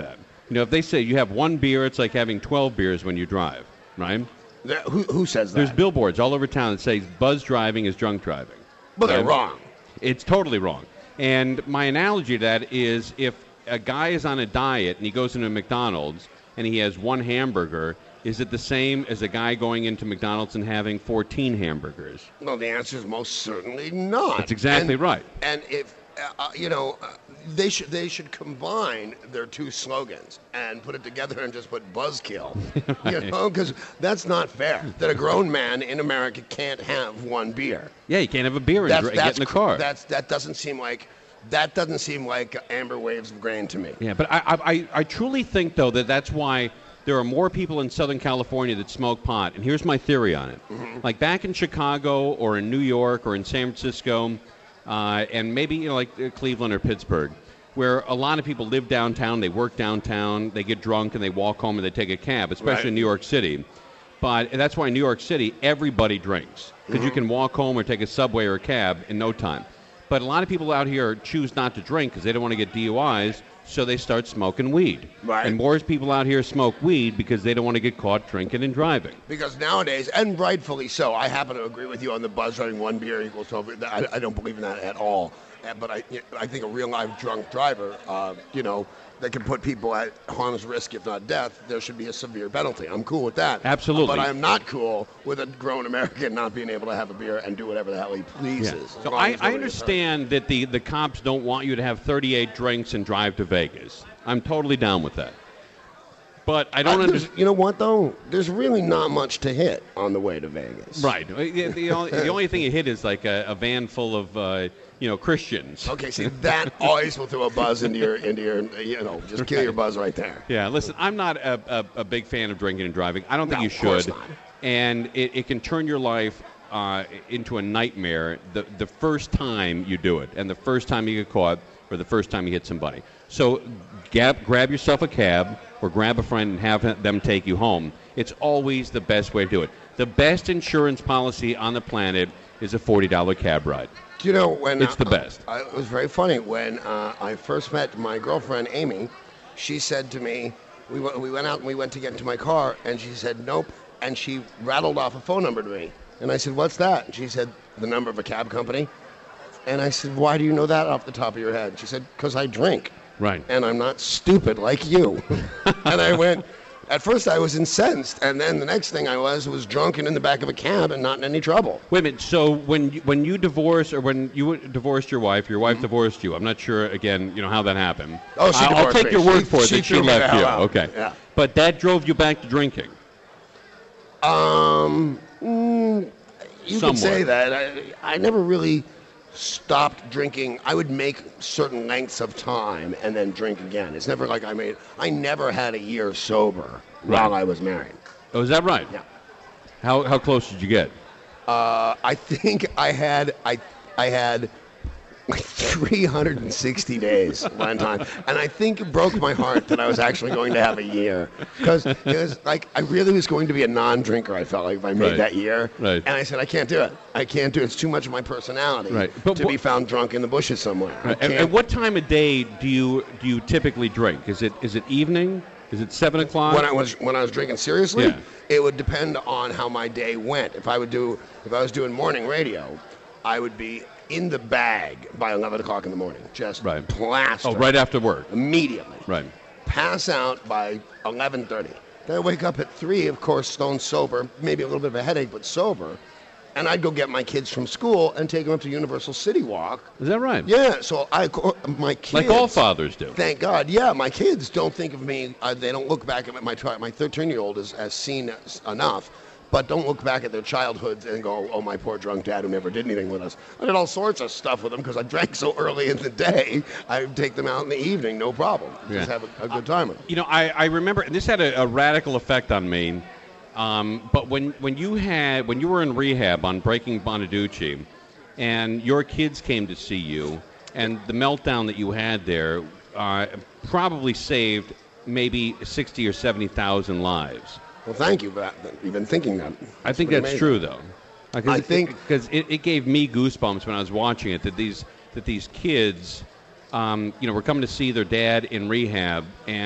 [SPEAKER 3] You know, if they say you have one beer, it's like having twelve beers when you drive, right?
[SPEAKER 4] That- who, who says that?
[SPEAKER 3] There's billboards all over town that say buzz driving is drunk driving.
[SPEAKER 4] But they're
[SPEAKER 3] Right?
[SPEAKER 4] wrong.
[SPEAKER 3] It's totally wrong. And my analogy to that is if a guy is on a diet and he goes into McDonald's and he has one hamburger, is it the same as a guy going into McDonald's and having fourteen hamburgers?
[SPEAKER 4] Well, the answer is most certainly not.
[SPEAKER 3] That's exactly
[SPEAKER 4] And-
[SPEAKER 3] right.
[SPEAKER 4] And if uh, you know, uh, they should they should combine their two slogans and put it together and just put buzzkill. You know, because that's not fair. That a grown man in America can't have one beer.
[SPEAKER 3] Yeah, you can't have a beer and
[SPEAKER 4] That's,
[SPEAKER 3] dr-
[SPEAKER 4] that's
[SPEAKER 3] get in the
[SPEAKER 4] cr-
[SPEAKER 3] car.
[SPEAKER 4] That's that doesn't seem like that doesn't seem like amber waves of grain to me.
[SPEAKER 3] Yeah, but I, I, I- I truly think, though, that that's why there are more people in Southern California that smoke pot. And here's my theory on it.
[SPEAKER 4] Mm-hmm.
[SPEAKER 3] Like back in Chicago or in New York or in San Francisco, uh, and maybe you know, like uh, Cleveland or Pittsburgh, where a lot of people live downtown, they work downtown, they get drunk, and they walk home and they take a cab, especially
[SPEAKER 4] Right.
[SPEAKER 3] in New York City. But that's why in New York City, everybody drinks because you can walk home or take a subway or a cab in no time. But a lot of people out here choose not to drink because they don't want to get D U Is, so they start smoking weed.
[SPEAKER 4] Right.
[SPEAKER 3] And more people out here smoke weed because they don't want to get caught drinking and driving.
[SPEAKER 4] Because nowadays, and rightfully so, I happen to agree with you on the buzz running one beer equals twelve. I, I don't believe in that at all. Uh, But I, I think a real live drunk driver, uh, you know, that can put people at harm's risk, if not death, there should be a severe penalty. I'm cool with that.
[SPEAKER 3] Absolutely.
[SPEAKER 4] But I'm not cool with a grown American not being able to have a beer and do whatever the hell he pleases.
[SPEAKER 3] Yeah.
[SPEAKER 4] as
[SPEAKER 3] So
[SPEAKER 4] long
[SPEAKER 3] I,
[SPEAKER 4] as
[SPEAKER 3] I
[SPEAKER 4] nobody gets
[SPEAKER 3] understand that the, the cops don't want you to have thirty-eight drinks and drive to Vegas. I'm totally down with that. But I
[SPEAKER 4] hurt.
[SPEAKER 3] don't
[SPEAKER 4] Uh, there's-
[SPEAKER 3] understand.
[SPEAKER 4] You know what, though? There's really not much to hit on the way to Vegas.
[SPEAKER 3] Right. The, the, only, the only thing you hit is like a, a van full of, uh, you know, Christians.
[SPEAKER 4] Okay, see, that always will throw a buzz into your, into your, you know, just kill your buzz right there.
[SPEAKER 3] Yeah, listen, I'm not a, a, a big fan of drinking and driving. I don't think
[SPEAKER 4] No,
[SPEAKER 3] you
[SPEAKER 4] of course
[SPEAKER 3] should.
[SPEAKER 4] not.
[SPEAKER 3] And it, it can turn your life uh, into a nightmare the, the first time you do it, and the first time you get caught, or the first time you hit somebody. So gab, grab yourself a cab or grab a friend and have them take you home. It's always the best way to do it. The best insurance policy on the planet is a forty dollars cab ride.
[SPEAKER 4] Do you know when
[SPEAKER 3] It's
[SPEAKER 4] uh,
[SPEAKER 3] the best.
[SPEAKER 4] Uh, it was very funny when uh, I first met my girlfriend Amy. She said to me, we went, we went out and we went to get into my car, and she said nope, and she rattled off a phone number to me, and I said, what's that? And she said, the number of a cab company. And I said, why do you know that off the top of your head? She said, because I drink.
[SPEAKER 3] Right.
[SPEAKER 4] And I'm not stupid like you. And I went, at first I was incensed, and then the next thing I was was drunk and in the back of a cab and not in any trouble.
[SPEAKER 3] Wait a minute. So when you, when you divorced, or when you divorced your wife, your wife divorced you. I'm not sure again, you know how that happened.
[SPEAKER 4] Oh, she
[SPEAKER 3] I'll, I'll
[SPEAKER 4] divorced
[SPEAKER 3] take
[SPEAKER 4] me.
[SPEAKER 3] your word
[SPEAKER 4] She-
[SPEAKER 3] for it
[SPEAKER 4] she
[SPEAKER 3] that she
[SPEAKER 4] threw me the
[SPEAKER 3] left
[SPEAKER 4] hell
[SPEAKER 3] you.
[SPEAKER 4] out.
[SPEAKER 3] Okay.
[SPEAKER 4] Yeah.
[SPEAKER 3] But that drove you back to drinking.
[SPEAKER 4] Um, mm, you
[SPEAKER 3] Somewhat.
[SPEAKER 4] could say that. I, I never really stopped drinking. I would make certain lengths of time and then drink again. It's never like I made. I never had a year sober while
[SPEAKER 3] Right.
[SPEAKER 4] I was married.
[SPEAKER 3] Oh, is that right?
[SPEAKER 4] Yeah.
[SPEAKER 3] How how close did you get?
[SPEAKER 4] Uh, I think I had I I had like three hundred sixty days one time, and I think it broke my heart that I was actually going to have a year, because it was like I really was going to be a non-drinker. I felt like if I made
[SPEAKER 3] Right.
[SPEAKER 4] that year,
[SPEAKER 3] Right.
[SPEAKER 4] and I said I can't do it. I can't do it. It's too much of my personality
[SPEAKER 3] Right. But
[SPEAKER 4] to
[SPEAKER 3] what-
[SPEAKER 4] be found drunk in the bushes somewhere. I
[SPEAKER 3] And,
[SPEAKER 4] can't.
[SPEAKER 3] and what time of day do you do you typically drink? Is it is it evening? Is it seven o'clock?
[SPEAKER 4] When I was when I was drinking seriously,
[SPEAKER 3] Yeah.
[SPEAKER 4] it would depend on how my day went. If I would do if I was doing morning radio, I would be in the bag by eleven o'clock in the morning, just
[SPEAKER 3] Right.
[SPEAKER 4] plastered.
[SPEAKER 3] oh, right after work.
[SPEAKER 4] Immediately.
[SPEAKER 3] Right.
[SPEAKER 4] Pass out by eleven thirty. Then I wake up at three, of course, stone sober, maybe a little bit of a headache, but sober. And I'd go get my kids from school and take them up to Universal City Walk.
[SPEAKER 3] Is that right?
[SPEAKER 4] Yeah, so I my kids.
[SPEAKER 3] Like all fathers do.
[SPEAKER 4] Thank God. Yeah, my kids don't think of me. Uh, they don't look back at my tri- my thirteen-year-old is has seen s- enough, but don't look back at their childhoods and go, "Oh, my poor drunk dad who never did anything with us." I did all sorts of stuff with them because I drank so early in the day. I would take them out in the evening, no problem. Just
[SPEAKER 3] Yeah.
[SPEAKER 4] have a, a good time with them.
[SPEAKER 3] You know, I, I remember, and this had a, a radical effect on me. Um, but when, when you had when you were in rehab on Breaking Bonaducci, and your kids came to see you, and the meltdown that you had there uh, probably saved maybe sixty or seventy thousand lives.
[SPEAKER 4] Well, thank you for that, even thinking that.
[SPEAKER 3] I think
[SPEAKER 4] pretty
[SPEAKER 3] that's
[SPEAKER 4] amazing.
[SPEAKER 3] true, though. Like,
[SPEAKER 4] I
[SPEAKER 3] it-
[SPEAKER 4] think-
[SPEAKER 3] because it, it gave me goosebumps when I was watching it that these that these kids, um, you know, were coming to see their dad in rehab, and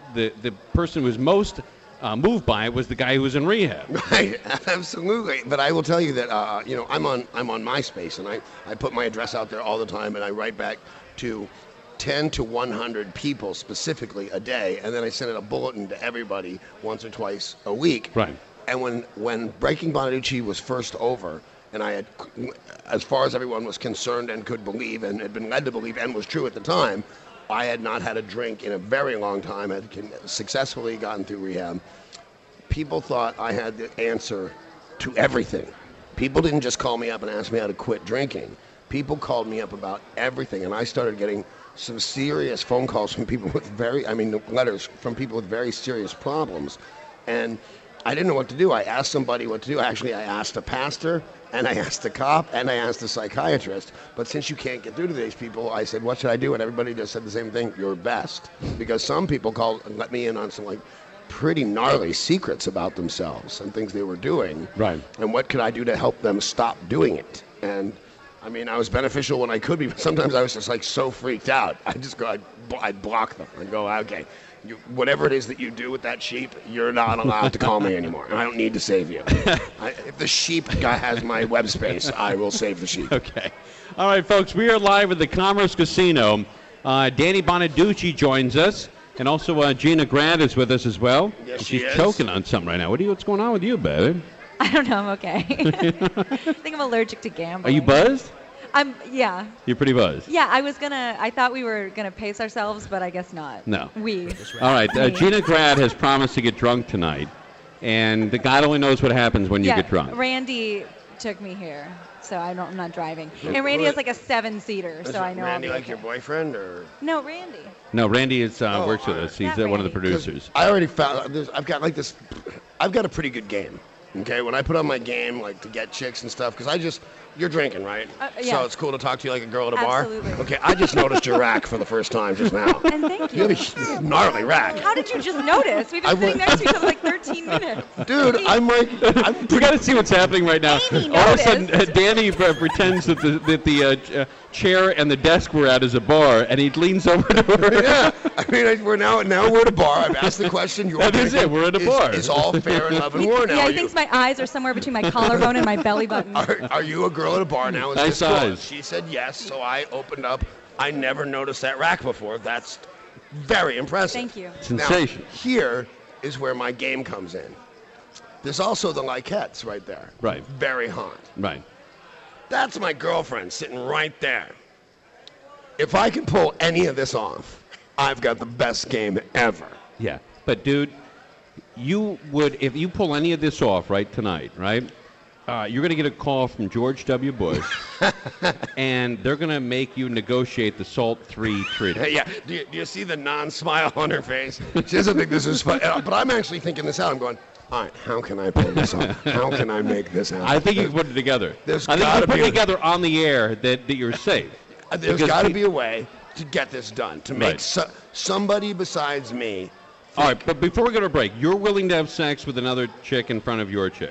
[SPEAKER 3] the the person who was most uh, moved by it was the guy who was in rehab.
[SPEAKER 4] Right, absolutely. But I will tell you that uh, you know I'm on I'm on MySpace, and I, I put my address out there all the time, and I write back to ten to one hundred people specifically a day, and then I send out a bulletin to everybody once or twice a week.
[SPEAKER 3] Right.
[SPEAKER 4] And when when Breaking Bonaduce was first over, and I had, as far as everyone was concerned and could believe and had been led to believe and was true at the time, I had not had a drink in a very long time. I had successfully gotten through rehab. People thought I had the answer to everything. People didn't just call me up and ask me how to quit drinking. People called me up about everything, and I started getting some serious phone calls from people with very, I mean, letters from people with very serious problems. And I didn't know what to do. I asked somebody what to do. Actually, I asked a pastor, and I asked a cop, and I asked a psychiatrist. But since you can't get through to these people, I said, what should I do? And everybody just said the same thing, your best. Because some people called and let me in on some, like, pretty gnarly secrets about themselves and things they were doing.
[SPEAKER 3] Right.
[SPEAKER 4] And what could I do to help them stop doing it? And, I mean, I was beneficial when I could be, but sometimes I was just, like, so freaked out. I'd just go, I'd, I'd block them. I'd go, okay. You, whatever it is that you do with that sheep, you're not allowed to call me anymore. I don't need to save you. I, if the sheep guy has my web space, I will save the sheep.
[SPEAKER 3] Okay. All right, folks, we are live at the Commerce Casino. Uh, Danny Bonaduce joins us, and also uh, Gina Grant is with us as well.
[SPEAKER 4] Yes,
[SPEAKER 3] She's
[SPEAKER 4] she is.
[SPEAKER 3] choking on something right now. What are you, what's going on with you, baby?
[SPEAKER 6] I don't know. I'm okay. I think I'm allergic to gambling.
[SPEAKER 3] Are you buzzed?
[SPEAKER 6] I'm. Yeah.
[SPEAKER 3] You're pretty buzzed.
[SPEAKER 6] Yeah. I was gonna. I thought we were gonna pace ourselves, but I guess not.
[SPEAKER 3] No.
[SPEAKER 6] We.
[SPEAKER 3] All right. Uh,
[SPEAKER 6] Me.
[SPEAKER 3] Gina Grant has promised to get drunk tonight, and the God only knows what happens when you
[SPEAKER 6] yeah.
[SPEAKER 3] get drunk.
[SPEAKER 6] Randy took me here, so I don't, I'm not driving. And Randy has like a seven-seater,
[SPEAKER 4] Is
[SPEAKER 6] so I know.
[SPEAKER 4] Randy
[SPEAKER 6] I'll be
[SPEAKER 4] like
[SPEAKER 6] okay.
[SPEAKER 4] your boyfriend, or?
[SPEAKER 6] No, Randy.
[SPEAKER 3] No, Randy is uh,
[SPEAKER 4] Oh,
[SPEAKER 3] works with
[SPEAKER 4] all
[SPEAKER 3] us. He's
[SPEAKER 6] Not
[SPEAKER 3] uh, one of the
[SPEAKER 6] Randy.
[SPEAKER 3] producers.
[SPEAKER 4] I already found, there's- I've got like this, I've got a pretty good game. Okay, when I put on my game, like to get chicks and stuff, because I just, you're drinking, right?
[SPEAKER 6] Uh, yeah.
[SPEAKER 4] So it's cool to talk to you like a girl at a
[SPEAKER 6] Absolutely.
[SPEAKER 4] bar? Okay, I just noticed your rack for the first time just now.
[SPEAKER 6] And thank
[SPEAKER 4] You
[SPEAKER 6] you.
[SPEAKER 4] have a gnarly rack.
[SPEAKER 6] How did you just notice? We've been
[SPEAKER 4] I
[SPEAKER 6] sitting
[SPEAKER 4] wa-
[SPEAKER 6] next to each other like thirteen minutes.
[SPEAKER 4] Dude, I'm like, I'm
[SPEAKER 3] We got to see what's happening right now.
[SPEAKER 6] Amy
[SPEAKER 3] All of a sudden, uh,
[SPEAKER 6] noticed.
[SPEAKER 3] Danny uh, pretends that the that the uh, ch- uh, chair and the desk we're at is a bar, and he leans over to her.
[SPEAKER 4] yeah, I mean, I, we're now now we're at a bar. I've asked the question. You're
[SPEAKER 3] That is
[SPEAKER 4] drinking.
[SPEAKER 3] it, we're at a
[SPEAKER 4] Is-
[SPEAKER 3] bar.
[SPEAKER 4] Is all fair in love and war now?
[SPEAKER 6] yeah,
[SPEAKER 4] Are
[SPEAKER 6] he
[SPEAKER 4] you-
[SPEAKER 6] thinks my eyes are somewhere between my collarbone and my belly button.
[SPEAKER 4] Are, are you a girl at a bar now? Is
[SPEAKER 3] Nice
[SPEAKER 4] this cool?
[SPEAKER 3] eyes.
[SPEAKER 4] She said yes, so I opened up. I never noticed that rack before. That's very impressive.
[SPEAKER 6] Thank you.
[SPEAKER 3] Sensation.
[SPEAKER 4] Now, here is where my game comes in. There's also the Likettes right there.
[SPEAKER 3] Right.
[SPEAKER 4] Very hot.
[SPEAKER 3] Right.
[SPEAKER 4] That's my girlfriend sitting right there. If I can pull any of this off, I've got the best game ever.
[SPEAKER 3] Yeah. But, dude, you would, if you pull any of this off right tonight, right, uh, you're going to get a call from George W. Bush, and they're going to make you negotiate the SALT three treaty.
[SPEAKER 4] Hey, yeah, do you, do you see the non-smile on her face? She doesn't think this is fun. Uh, But I'm actually thinking this out. I'm going, all right, how can I pull this off? How can I make this happen?
[SPEAKER 3] I think you can put it together.
[SPEAKER 4] There's
[SPEAKER 3] I think you
[SPEAKER 4] gotta
[SPEAKER 3] can put
[SPEAKER 4] be
[SPEAKER 3] it
[SPEAKER 4] a-
[SPEAKER 3] together on the air that, that you're safe.
[SPEAKER 4] Uh, There's
[SPEAKER 3] Because
[SPEAKER 4] got to
[SPEAKER 3] pe-
[SPEAKER 4] be a way to get this done, to make
[SPEAKER 3] Right.
[SPEAKER 4] so, somebody besides me.
[SPEAKER 3] All right, but before we go to a break, you're willing to have sex with another chick in front of your chick.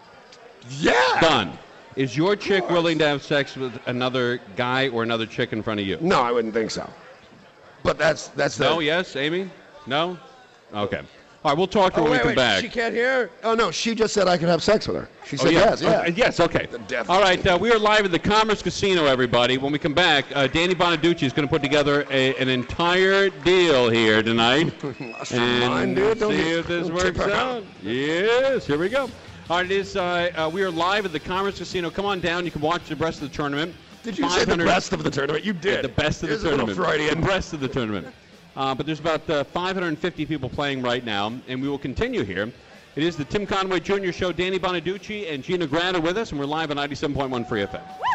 [SPEAKER 4] Yeah.
[SPEAKER 3] Done. Is your chick willing to have sex with another guy or another chick in front of you?
[SPEAKER 4] No, I wouldn't think so. But that's that's the.
[SPEAKER 3] No, yes, Amy? No? Okay. All right, we'll talk to her
[SPEAKER 4] Oh,
[SPEAKER 3] when
[SPEAKER 4] wait,
[SPEAKER 3] we come
[SPEAKER 4] wait,
[SPEAKER 3] back.
[SPEAKER 4] she can't hear? Oh, no, she just said I could have sex with her. She
[SPEAKER 3] Oh,
[SPEAKER 4] said
[SPEAKER 3] yeah.
[SPEAKER 4] yes, yeah.
[SPEAKER 3] Okay, yes, okay.
[SPEAKER 4] The devil.
[SPEAKER 3] All right, uh, we are live at the Commerce Casino, everybody. When we come back, uh, Danny Bonaduce is going to put together a, an entire deal here tonight.
[SPEAKER 4] Lost
[SPEAKER 3] and
[SPEAKER 4] your mind, dude. Don't
[SPEAKER 3] see
[SPEAKER 4] be-
[SPEAKER 3] if this
[SPEAKER 4] don't
[SPEAKER 3] works
[SPEAKER 4] tip her
[SPEAKER 3] out. Yes, here we go. All right, it is, uh, uh, we are live at the Commerce Casino. Come on down. You can watch the rest of the tournament.
[SPEAKER 4] Did you say the
[SPEAKER 3] five hundred
[SPEAKER 4] rest of the tournament? You did.
[SPEAKER 3] The best of
[SPEAKER 4] Here's
[SPEAKER 3] the
[SPEAKER 4] a little
[SPEAKER 3] tournament.
[SPEAKER 4] Freudian.
[SPEAKER 3] The rest of the tournament. Uh, but there's about uh, five hundred fifty people playing right now, and we will continue here. It is the Tim Conway Junior Show. Danny Bonaduce and Gina Grant are with us, and we're live on ninety-seven point one Free F M.